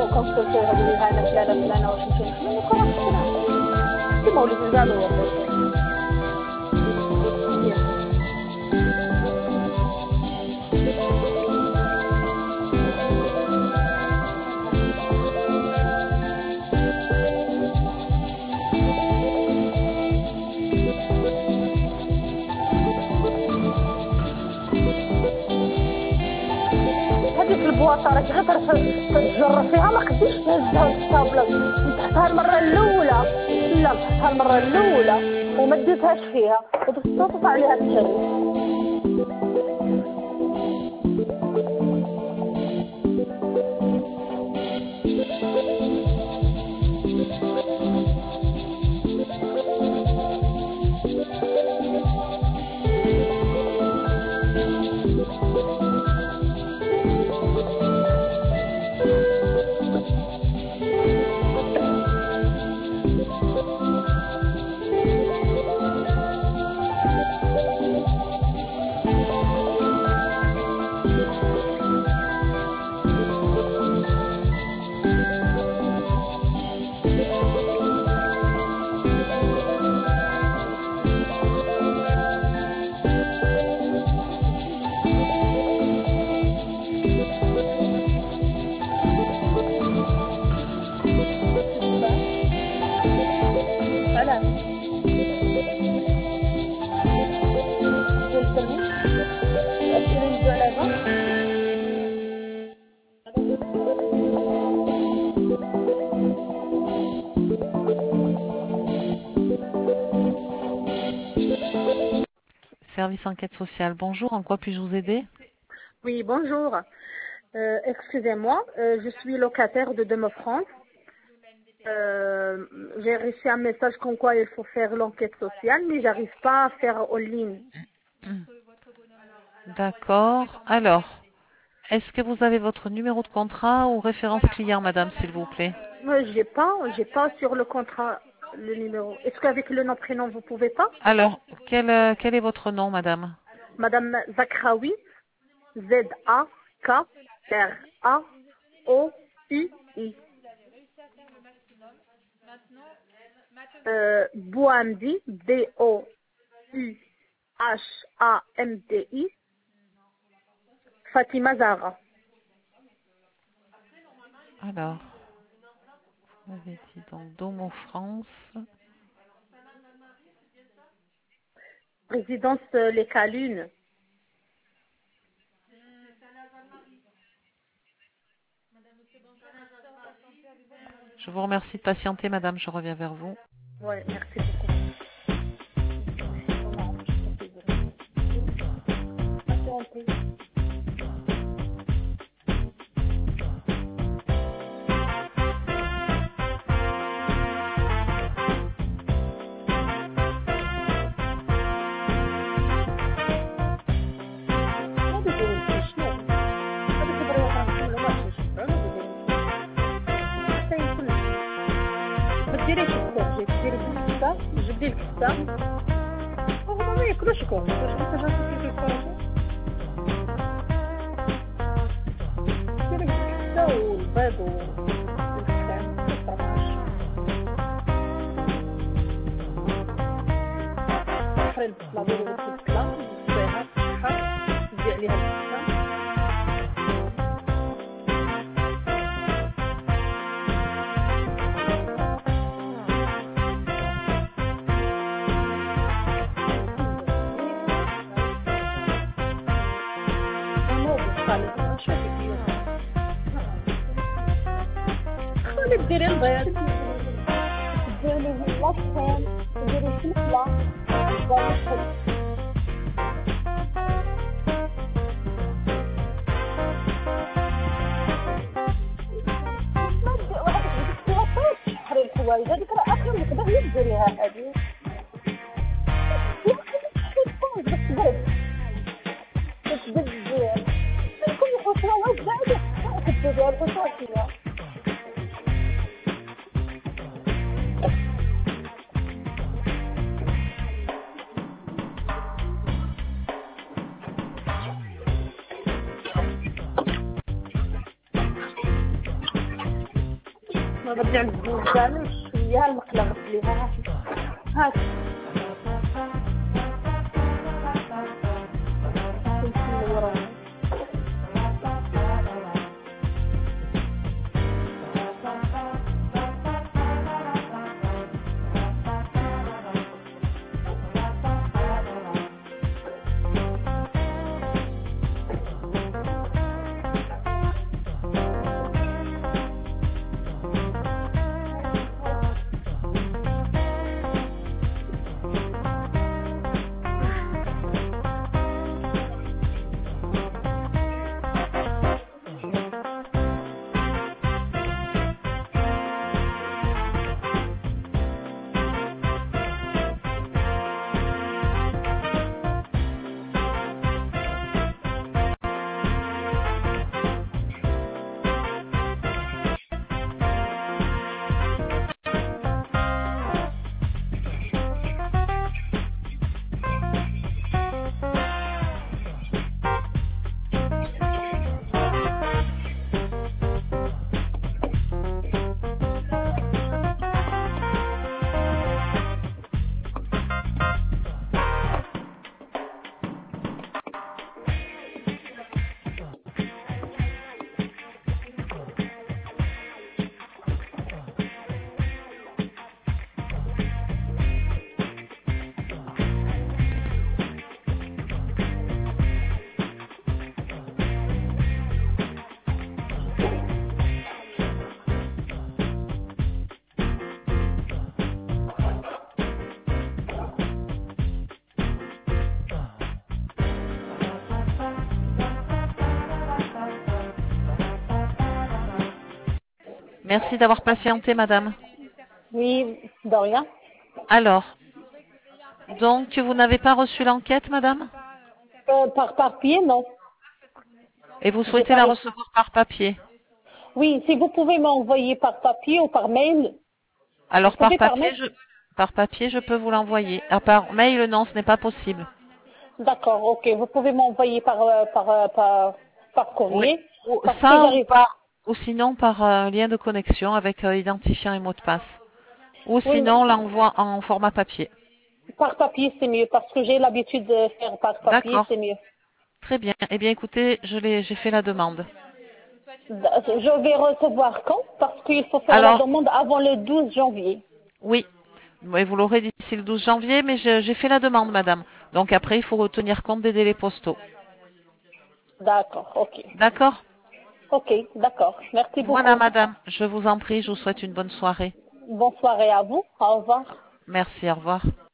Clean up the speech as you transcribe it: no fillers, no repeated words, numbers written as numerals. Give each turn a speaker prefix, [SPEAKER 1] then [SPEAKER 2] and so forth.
[SPEAKER 1] كنت هذه هانا فلانة واش نمشي نخدم وكرا كيما وليت نزعلو البواطه راك غير تجر فيها ما قديش تهزها الطابله نطحتها المره الاولى لا نطحتها المره الاولى وما ديتهاش فيها وتصطفى عليها التاني
[SPEAKER 2] Service enquête sociale, bonjour, en quoi puis-je vous aider?
[SPEAKER 1] Oui, bonjour. Excusez-moi, je suis locataire de Demeaux-France. J'ai reçu un message comme quoi il faut faire l'enquête sociale, mais j'arrive pas à faire en ligne.
[SPEAKER 2] D'accord. Alors, est-ce que vous avez votre numéro de contrat ou référence client, madame, s'il vous plaît?
[SPEAKER 1] J'ai pas sur le contrat le numéro. Est-ce qu'avec le nom prénom vous pouvez pas?
[SPEAKER 2] Alors, quel est votre nom, madame?
[SPEAKER 1] Madame Zakraoui, Z-A-K-R-A-O-U-I. Bouhamdi, B-O-U-H-A-M-D-I. Fatima Zahra.
[SPEAKER 2] Alors, vous avez dit donc Domo France.
[SPEAKER 1] Résidence Les Calunes.
[SPEAKER 2] Je vous remercie de patienter, madame, je reviens vers vous.
[SPEAKER 1] Ouais, merci beaucoup. جبدي الكسة وهما ما ياكلوش كون واش انت جات كيفاش الفراشة ديري الكسة والبيض والكسان والفرماج تحري البصلة ديري البصلة تصفيها تصحها تزيد عليها الكسة ديري البيض ديري اللصان ديري الفلفلة تحري الحوايج هذيك راه اخر وحده هي ديريها هذه كل خطوه وزعتي كتبدي الخطوه فيها ما بدي نزال شويه المقله غسليها هات
[SPEAKER 2] Merci d'avoir patienté, madame.
[SPEAKER 1] Oui, de rien.
[SPEAKER 2] Alors, donc, vous n'avez pas reçu l'enquête, madame?
[SPEAKER 1] Par papier, non.
[SPEAKER 2] Et vous
[SPEAKER 1] J'ai
[SPEAKER 2] souhaitez
[SPEAKER 1] pas
[SPEAKER 2] la
[SPEAKER 1] reçu.
[SPEAKER 2] recevoir par papier?
[SPEAKER 1] Oui, si vous pouvez m'envoyer par papier ou par mail. Vous
[SPEAKER 2] Alors,
[SPEAKER 1] pouvez par mail?
[SPEAKER 2] par papier, je peux vous l'envoyer. Ah, par mail, non, ce n'est pas possible.
[SPEAKER 1] D'accord, ok. Vous pouvez m'envoyer par
[SPEAKER 2] Oui.
[SPEAKER 1] courrier.
[SPEAKER 2] Ou
[SPEAKER 1] Parce que
[SPEAKER 2] ça,
[SPEAKER 1] j'arrive.
[SPEAKER 2] ou sinon par lien de connexion avec identifiant et mot de passe. Ou
[SPEAKER 1] Oui,
[SPEAKER 2] sinon, l'envoi en format papier.
[SPEAKER 1] par papier, c'est mieux. Parce que j'ai l'habitude de faire par papier,
[SPEAKER 2] D'accord.
[SPEAKER 1] c'est mieux.
[SPEAKER 2] Très bien. Eh bien, écoutez, j'ai fait la demande.
[SPEAKER 1] Je vais recevoir quand? Parce qu'il faut faire la
[SPEAKER 2] Alors,
[SPEAKER 1] demande avant le 12 janvier.
[SPEAKER 2] oui. Oui, vous l'aurez d'ici le 12 janvier, mais j'ai fait la demande, madame. Donc après, il faut retenir compte des délais postaux.
[SPEAKER 1] D'accord, ok.
[SPEAKER 2] D'accord?
[SPEAKER 1] Ok, d'accord. Merci
[SPEAKER 2] Voilà,
[SPEAKER 1] beaucoup.
[SPEAKER 2] madame. Je vous en prie, je vous souhaite une bonne soirée.
[SPEAKER 1] Bonne soirée à vous. Au revoir.
[SPEAKER 2] Merci, au revoir.